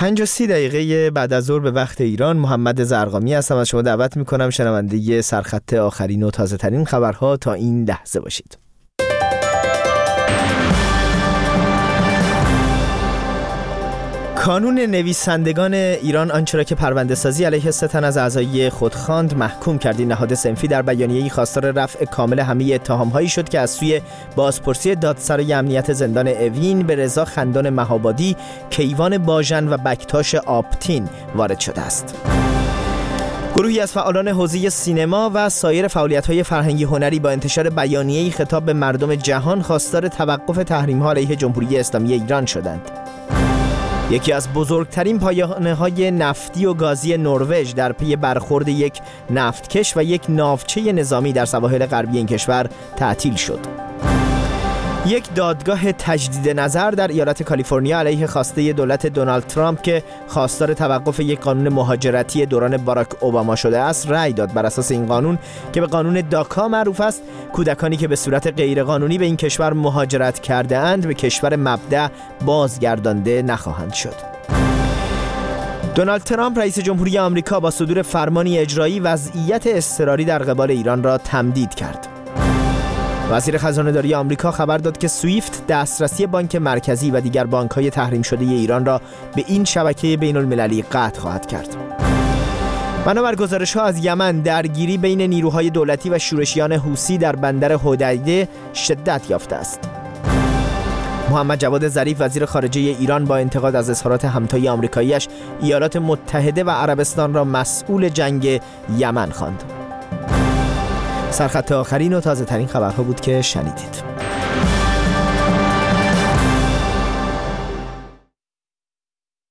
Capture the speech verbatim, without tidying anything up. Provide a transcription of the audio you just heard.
پنج و سی دقیقه بعد از ظهر به وقت ایران، محمد زرقامی هستم. از شما دعوت میکنم شنونده سرخط آخرین و تازه ترین خبرها تا این لحظه باشید. کانون نویسندگان ایران آنچه را که پرونده سازی علیه سه تن از اعضای خود خواند محکوم کرد. این نهاد صنفی در بیانیه‌ای خواستار رفع کامل همه اتهام‌هایی شد که از سوی بازپرسی دادسرای امنیت زندان اوین به رضا خندان مهابادی، کیوان باژن و بکتاش آبتین وارد شده است. گروهی از فعالان حوزه سینما و سایر فعالیت‌های فرهنگی هنری با انتشار بیانیه‌ای خطاب به مردم جهان خواستار توقف تحریم‌ها علیه جمهوری اسلامی ایران شدند. یکی از بزرگترین پایه‌های نفتی و گازی نروژ در پی برخورد یک نفتکش و یک ناوچه نظامی در سواحل غربی این کشور تعطیل شد. یک دادگاه تجدید نظر در ایالت کالیفرنیا علیه خواسته دولت دونالد ترامپ که خواستار توقف یک قانون مهاجرتی دوران باراک اوباما شده است رأی داد. بر اساس این قانون که به قانون داکا معروف است، کودکانی که به صورت غیرقانونی به این کشور مهاجرت کرده اند به کشور مبدأ بازگردانده نخواهند شد. دونالد ترامپ رئیس جمهوری آمریکا با صدور فرمانی اجرایی وضعیت اضطراری در قبال ایران را تمدید کرد. وزیر خزانه‌داری آمریکا خبر داد که سویفت دسترسی بانک مرکزی و دیگر بانک‌های تحریم شده ایران را به این شبکه بین‌المللی قطع خواهد کرد. بنابر گزارش‌ها از یمن، درگیری بین نیروهای دولتی و شورشیان حوثی در بندر حدیده شدت یافته است. محمد جواد ظریف وزیر خارجه ایران با انتقاد از اظهارات همتای آمریکایی‌اش ایالات متحده و عربستان را مسئول جنگ یمن خواند. سرخط آخرین و تازه ترین خبرها بود که شنیدید.